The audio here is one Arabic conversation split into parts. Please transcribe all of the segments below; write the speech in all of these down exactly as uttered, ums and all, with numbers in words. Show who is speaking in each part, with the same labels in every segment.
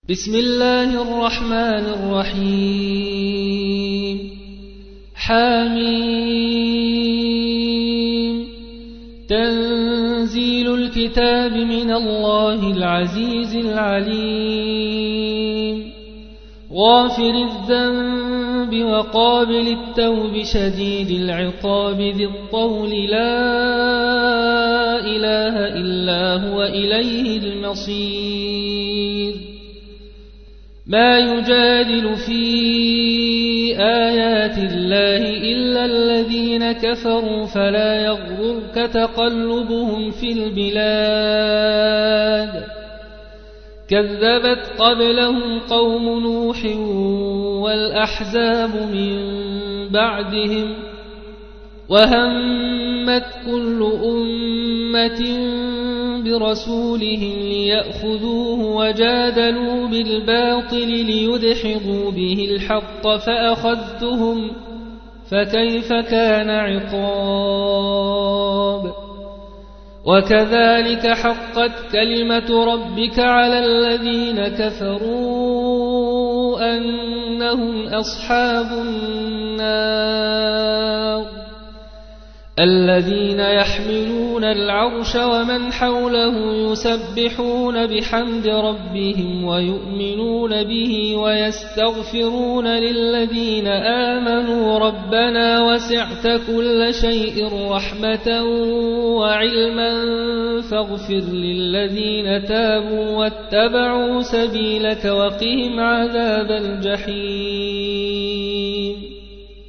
Speaker 1: بسم الله الرحمن الرحيم حميم تنزيل الكتاب من الله العزيز العليم غافر الذنب وقابل التوب شديد العقاب ذي الطول لا إله إلا هو إليه المصير ما يجادل في آيات الله إلا الذين كفروا فلا يغررك تقلبهم في البلاد كذبت قبلهم قوم نوح والأحزاب من بعدهم وهمت كل أمة برسولهم ليأخذوه وجادلوا بالباطل ليدحضوا به الحق فأخذتهم فكيف كان عقاب وكذلك حقت كلمة ربك على الذين كفروا أنهم أصحاب النار الذين يحملون العرش ومن حوله يسبحون بحمد ربهم ويؤمنون به ويستغفرون للذين آمنوا ربنا وسعت كل شيء رحمة وعلما فاغفر للذين تابوا واتبعوا سبيلك وقهم عذاب الجحيم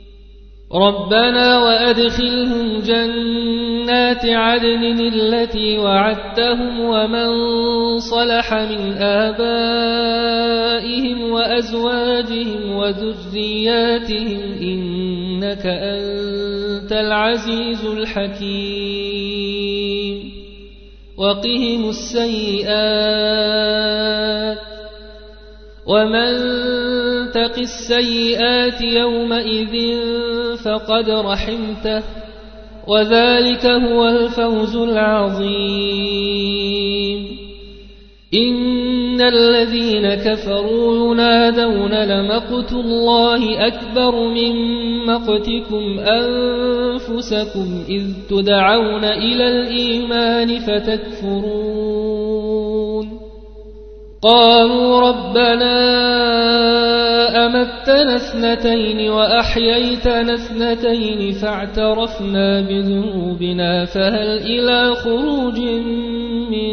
Speaker 1: ربنا وأدخلهم جنات عدن التي وعدتهم ومن صلح من آبائهم وأزواجهم وذرياتهم إنك أنت العزيز الحكيم وقهم السيئات ومن تق السيئات يومئذ فقد رحمته وذلك هو الفوز العظيم إن الذين كفروا ينادون لمقت الله أكبر من مقتكم أنفسكم إذ تدعون إلى الإيمان فتكفرون قالوا ربنا أمتنا اثنتين وأحييتنا اثنتين فاعترفنا بذنوبنا فهل إلى خروج من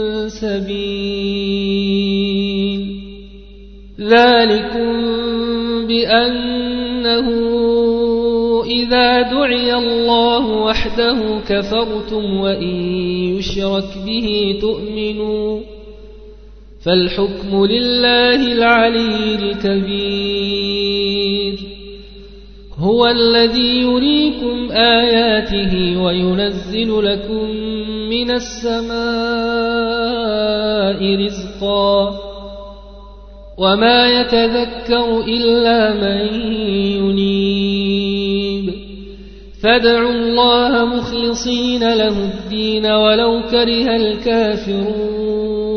Speaker 1: سبيل ذلكم بأنه إذا دعي الله وحده كفرتم وإن يشرك به تؤمنوا فالحكم لله العلي الكبير هو الذي يريكم آياته وينزل لكم من السماء رزقا وما يتذكر إلا من ينيب فادعوا الله مخلصين له الدين ولو كره الكافرون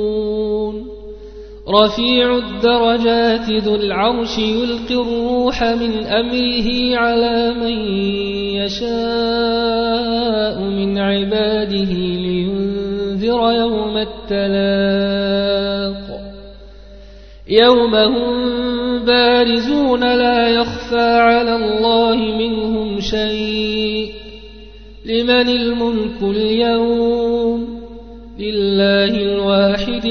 Speaker 1: رفيع الدرجات ذو العرش يلقي الروح من أمره على من يشاء من عباده لينذر يوم التلاق يوم هم بارزون لا يخفى على الله منهم شيء لمن الملك اليوم لله الواحد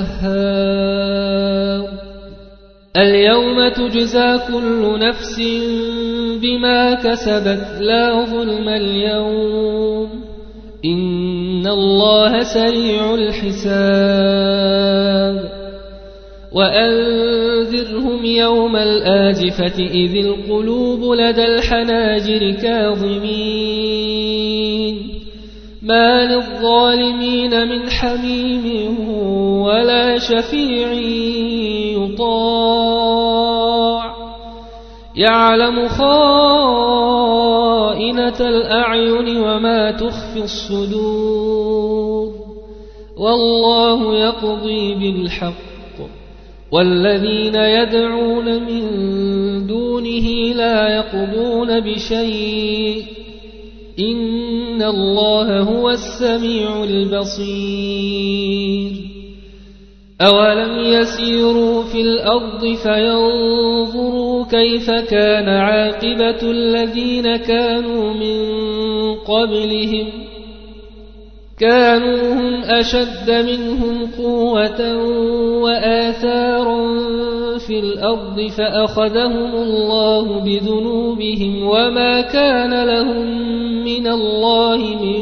Speaker 1: القهار اليوم تجزى كل نفس بما كسبت لا ظلم اليوم إن الله سريع الحساب وأنذرهم يوم الآزفة إذ القلوب لدى الحناجر كاظمين ما للظالمين من حميم ولا شفيع يطاع يعلم خائنة الأعين وما تخفي الصدور والله يقضي بالحق والذين يدعون من دونه لا يقضون بشيء إن الله هو السميع البصير أولم يسيروا في الأرض فينظروا كيف كان عاقبة الذين كانوا من قبلهم كانوا هم أشد منهم قوة وآثارا في الأرض فأخذهم الله بذنوبهم وما كان لهم من الله من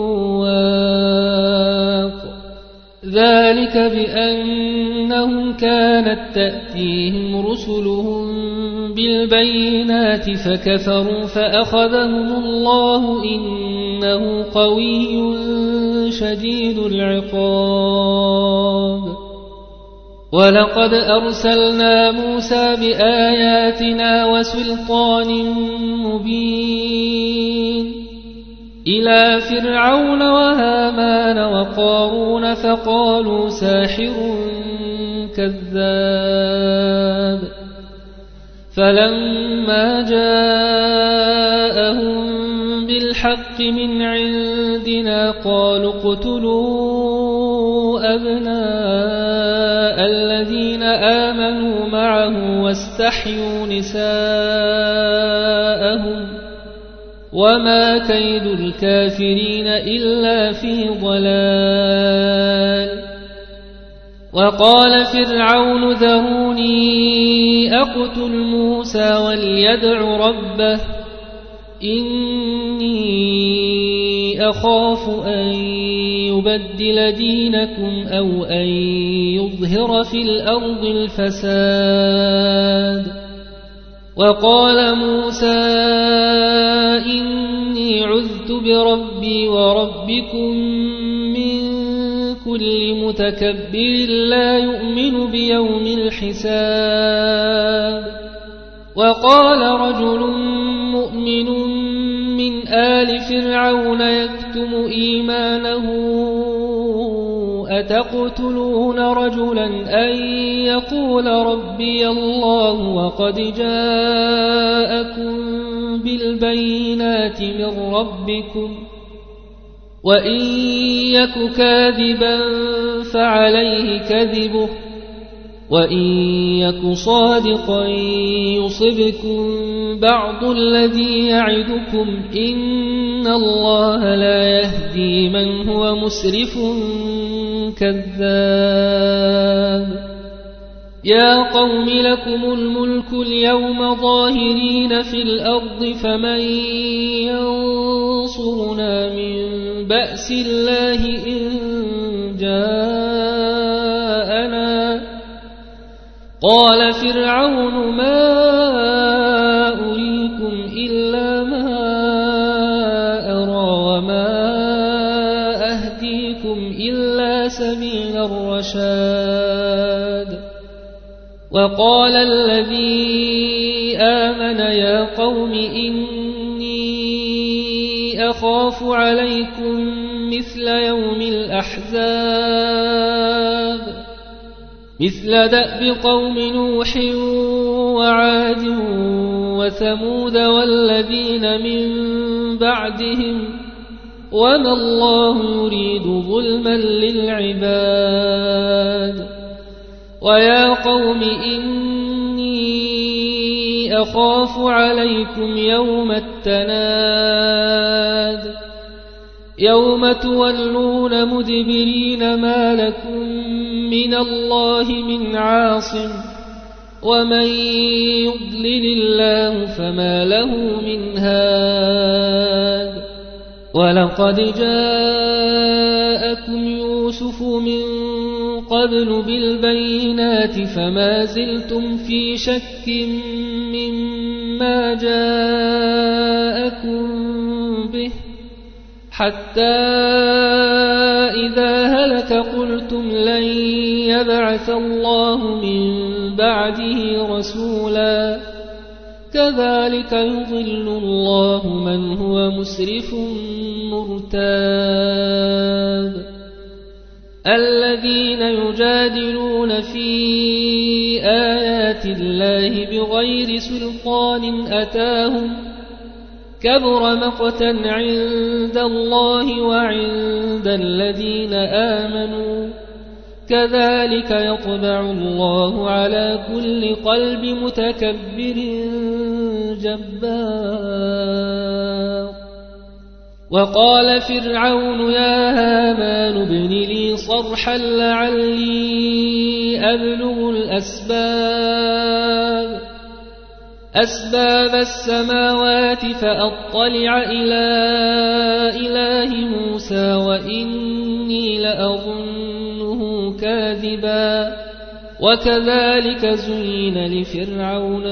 Speaker 1: واق ذلك بأنهم كانت تأتيهم رسلهم بالبينات فكفروا فأخذهم الله إنه قوي شديد العقاب ولقد أرسلنا موسى بآياتنا وسلطان مبين إلى فرعون وهامان وقارون فقالوا ساحر كذاب فلما جاءهم بالحق من عندنا قالوا اقتلوا أبناء الذين آمنوا معه واستحيوا نساءهم وما كيد الكافرين إلا في ضلال وقال فرعون ذروني أقتل موسى وليدع ربه إني أخاف أن يبدل دينكم أو أن يظهر في الأرض الفساد وقال موسى إني عذت بربي وربكم من كل متكبر لا يؤمن بيوم الحساب وقال رجل مؤمن من آل فرعون يكتم إيمانه أتقتلون رجلا أن يقول ربي الله وقد جاءكم بالبينات من ربكم وإن يك كاذبا فعليه كذبه وإن يك صادقا يصبكم بعض الذي يعدكم إن الله لا يهدي من هو مسرف كذاب يا قوم لكم الملك اليوم ظاهرين في الأرض فمن ينصرنا من بأس الله إن جاءنا قال فرعون ما أريكم إلا ما أرى وما أهديكم إلا سبيل الرشاد وقال الذي آمن يا قوم إني أخاف عليكم مثل يوم الأحزاب مثل دأب قوم نوح وعاد وثمود والذين من بعدهم وما الله يريد ظلما للعباد ويا قوم إني أخاف عليكم يوم التناد يوم تولون مدبرين ما لكم من الله من عاصم ومن يضلل الله فما له من هاد ولقد جاءكم يوسف من قبل بالبينات فما زلتم في شك مما جاءكم به حتى إذا هلك قلتم لن يبعث الله من بعده رسولا كذلك يضل الله من هو مسرف مرتاب الذين يجادلون في آيات الله بغير سلطان أتاهم كبر مقتا عند الله وعند الذين آمنوا كذلك يطبع الله على كل قلب متكبر جبار. وقال فرعون يا هامان ابن لي صرحا لعلي أبلغ الأسباب أسباب السماوات فأطلع إلى إله موسى وإني لأظنه كاذبا. وكذلك زين لفرعون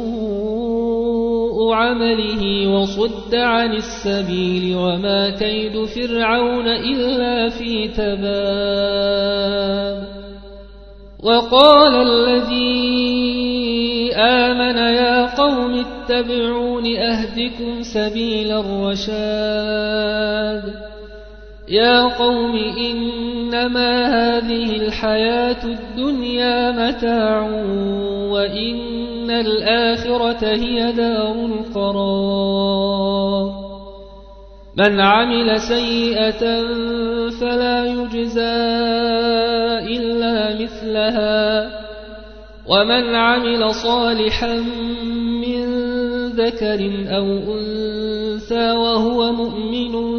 Speaker 1: سوء عمله وصد عن السبيل وما كيد فرعون إلا في تباب. وقال الذي آمن يا قوم اتبعون أهدكم سبيل الرشاد. يا قوم إنما هذه الحياة الدنيا متاع وإن الآخرة هي دار القرار. من عمل سيئة فلا يجزى إلا مثلها ومن عمل صالحا من ذكر أو أنثى وهو مؤمن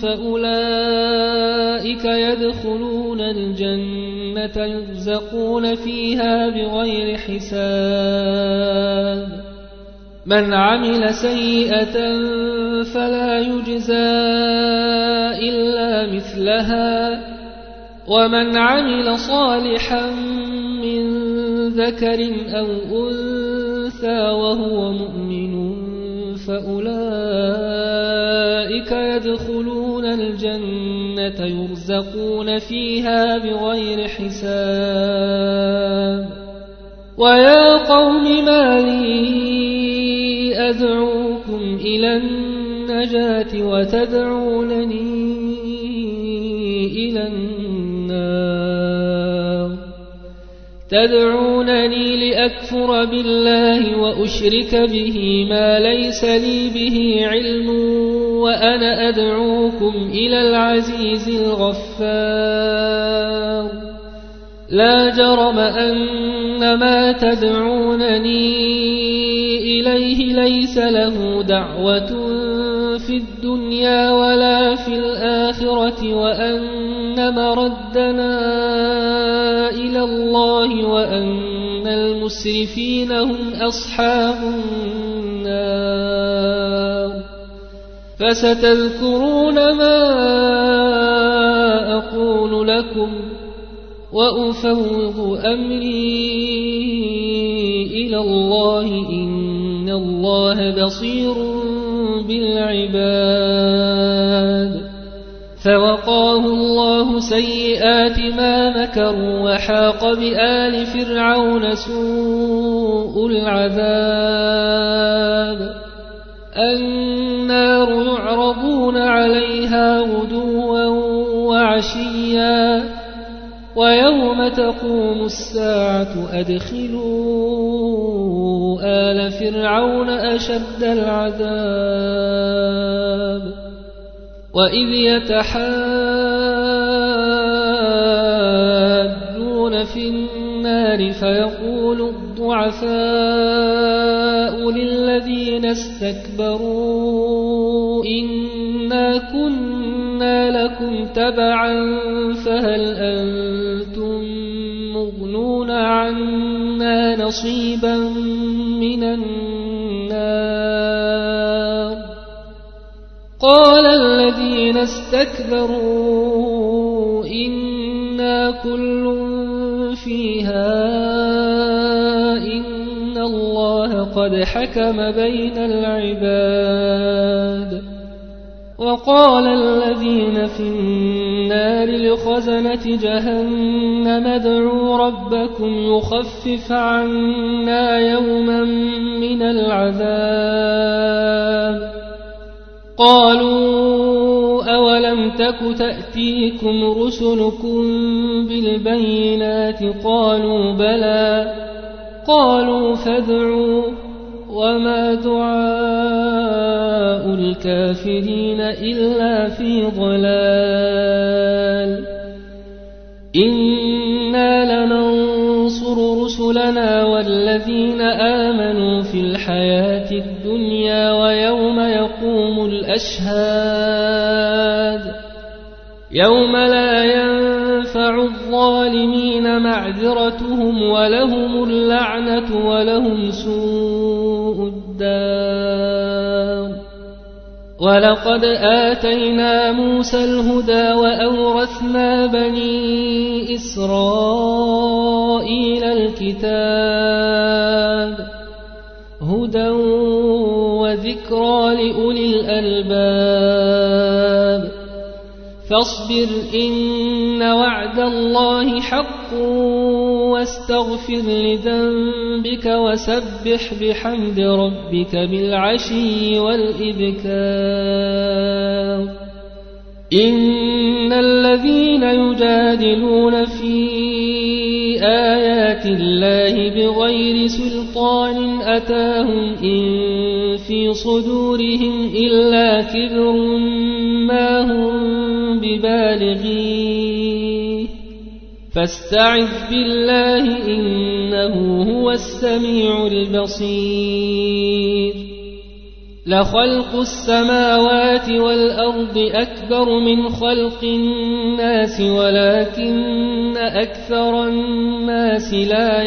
Speaker 1: فأولئك يدخلون الجنة يرزقون فيها بغير حساب. من عمل سيئة فلا يجزى إلا مثلها ومن عمل صالحا من ذكر أو أنثى وهو مؤمن فأولئك يدخلون الجنة يرزقون فيها بغير حساب. ويا قوم ما لي أدعوكم إلى النجاة وتدعونني إلى النار تدعونني لأكفر بالله وأشرك به ما ليس لي به علم وأنا أدعوكم إلى العزيز الغفار. لا جرم أن ما تدعونني إليه ليس له دعوة في الدنيا ولا في الآخرة وأن مردنا إلى الله وأن المسرفين هم أصحاب النار. فستذكرون ما أقول لكم وأفوض أمري إلى الله إن الله بصير بالعباد. فوقاه الله سيئات ما مكروا وحاق بآل فرعون سوء العذاب. النار يعرضون عليها غدوا وعشيا ويوم تقوم الساعة أدخلوا آل فرعون أشد العذاب. وإذ يتحاجون في النار فيقول الضعفاء للذين استكبروا إنا كنا لكم تبعا فهل أنتم مغنون عنا نصيبا من النار. قال الذين استكبروا إنا كل فيها إن الله قد حكم بين العباد. وقال الذين في النار لخزنة جهنم ادعوا ربكم يخفف عنا يوما من العذاب. قالوا أولم تك تأتيكم رسلكم بالبينات قالوا بلى قالوا فادعوا وما دعاء الكافرين إلا في ضلال إنا لننصر رسلنا والذين آمنوا في الحياة الدنيا ويوم يقوم الأشهاد يوم لا ينفع الظالمين معذرتهم ولهم اللعنة ولهم سوء الدار ولقد آتينا موسى الهدى وأورثنا بني إسرائيل الكتاب هدى وذكرى لأولي الألباب فاصبر إن وعد الله حق واستغفر لذنبك وسبح بحمد ربك بالعشي والإبكار إن الذين يجادلون في آيات الله بغير سلطان أتاهم إن في صدورهم إلا كبر ما هم ببالغيه فاستعذ بالله إنه هو السميع البصير لخلق السماوات والأرض أكبر من خلق الناس ولكن أكثر الناس لا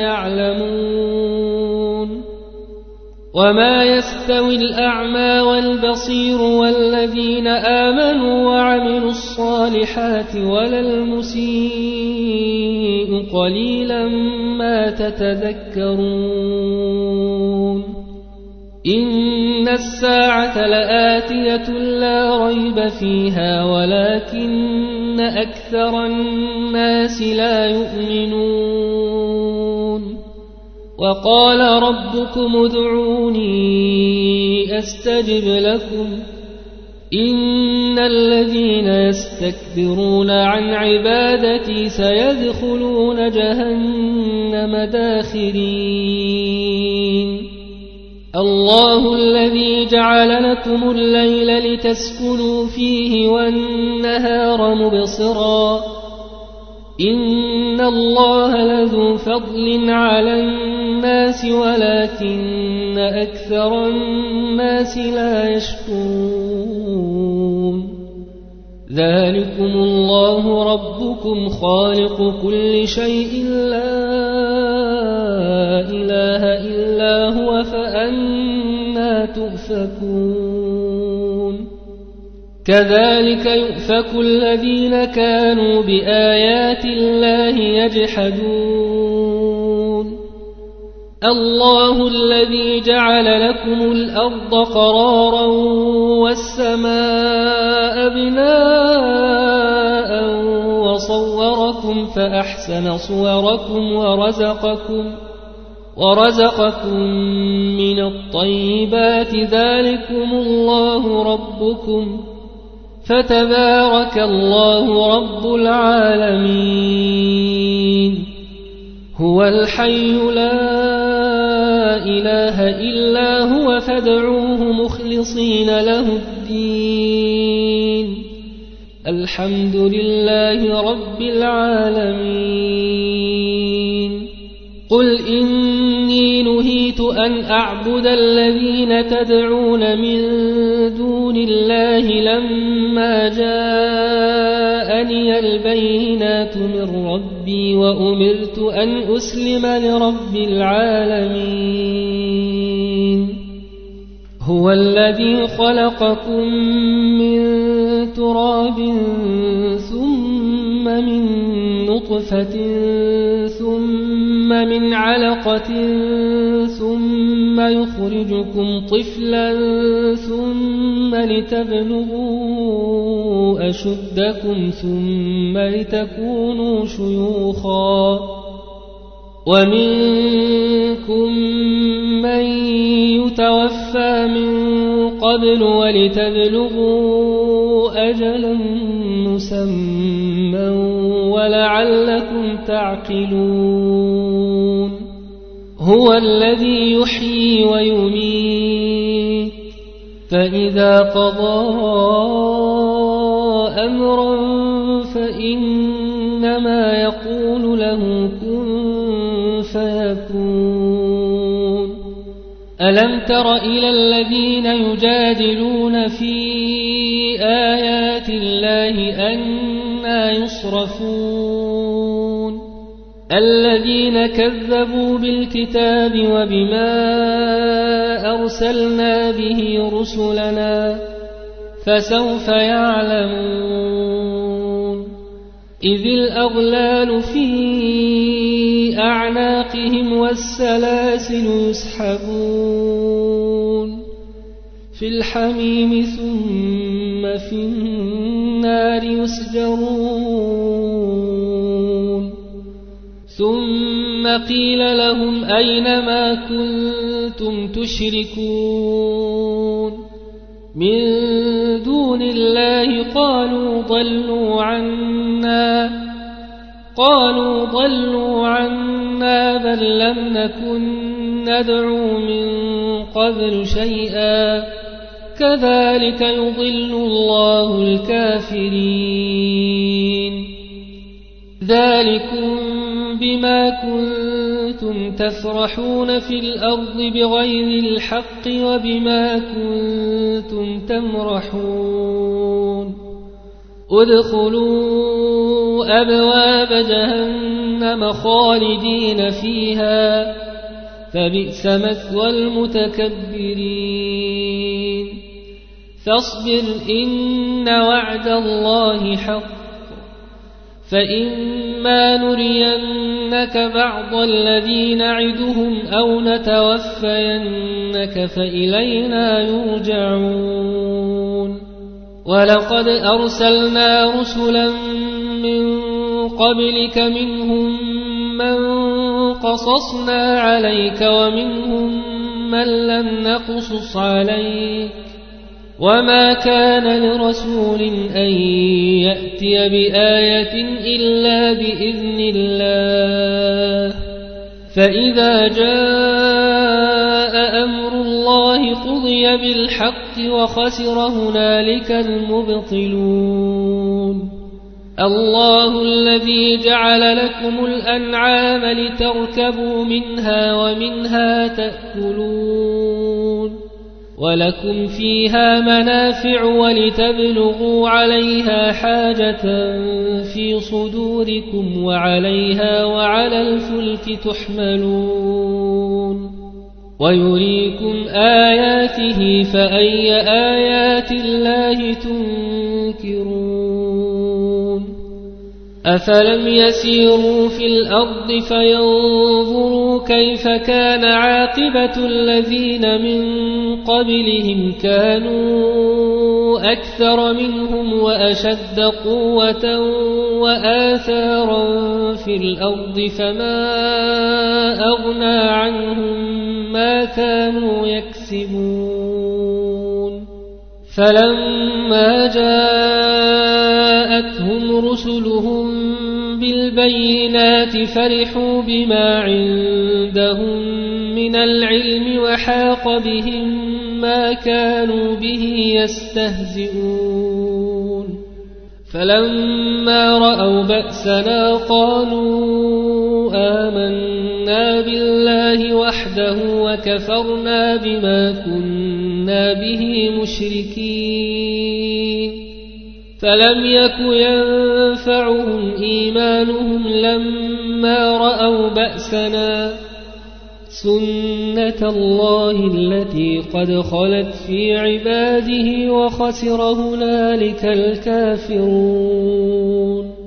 Speaker 1: يعلمون وما يستوي الأعمى والبصير والذين آمنوا وعملوا الصالحات ولا المسيء قليلا ما تتذكرون إن الساعة لآتية لا ريب فيها ولكن أكثر الناس لا يؤمنون وقال ربكم ادعوني أستجب لكم إن الذين يستكبرون عن عبادتي سيدخلون جهنم داخرين الله الذي جعل لكم الليل لتسكنوا فيه والنهار مبصرا إن الله لذو فضل على الناس ولكن أكثر الناس لا يشكرون ذلكم الله ربكم خالق كل شيء لا إله إلا هو فأنى تؤفكون كذلك يؤفك الذين كانوا بآيات الله يجحدون الله الذي جعل لكم الأرض قرارا والسماء بناء وصوركم فأحسن صوركم ورزقكم ورزقكم من الطيبات ذلكم الله ربكم فتبارك الله رب العالمين هو الحي لا إله إلا هو فادعوه مخلصين له الدين الحمد لله رب العالمين قل إني نهيت أن أعبد الذين تدعون من دون الله لما جاءني البينات من ربي وأمرت أن أسلم لرب العالمين هو الذي خلقكم من تراب ثم من نطفة ثم من علقة ثم يخرجكم طفلا ثم لتبلغوا أشدكم ثم لتكونوا شيوخا ومنكم من يتوفى من قبل ولتبلغوا أجلا مسمى ولعلكم تعقلون هو الذي يحيي ويميت فإذا قضى أمرا فإنما يقول له كن فيكون ألم تر إلى الذين يجادلون في آيات الله أنى يصرفون الذين كذبوا بالكتاب وبما أرسلنا به رسلنا فسوف يعلمون إذ الأغلال في أعناقهم والسلاسل يسحبون في الحميم ثم في النار يسجرون ثم قيل لهم أين ما كنتم تشركون من دون الله قالوا ضلوا عنا قالوا ضلوا عنا بل لم نكن ندعو من قبل شيئا كذلك يضل الله الكافرين ذلكم بما كنتم تفرحون في الأرض بغير الحق وبما كنتم تمرحون ادخلوا أبواب جهنم خالدين فيها فبئس مثوى المتكبرين فاصبر إن وعد الله حق فإما نرينك بعض الذي نعدهم أو نتوفينك فإلينا يرجعون ولقد أرسلنا رسلا من قبلك منهم من قصصنا عليك ومنهم من لم نقصص عليك وما كان لرسول أن يأتي بآية إلا بإذن الله فإذا جاء أمر الله قضي بالحق وخسر هنالك المبطلون الله الذي جعل لكم الأنعام لتركبوا منها ومنها تأكلون ولكم فيها منافع ولتبلغوا عليها حاجة في صدوركم وعليها وعلى الفلك تحملون ويريكم آياته فأي آيات الله تنكرون أفلم يسيروا في الأرض فينظروا كيف كان عاقبة الذين من قبلهم كانوا أكثر منهم وأشد قوة وآثارا في الأرض فما أغنى عنهم ما كانوا يكسبون فلما جاءتهم رسلهم بالبينات فرحوا بما عندهم من العلم وحاق بهم ما كانوا به يستهزئون فلما رأوا بأسنا قالوا آمنا بالله وحده وكفرنا بما كنا به مشركين فلم يك ينفعهم إيمانهم لما رأوا بأسنا سنة الله التي قد خلت في عباده وخسر هنالك الكافرون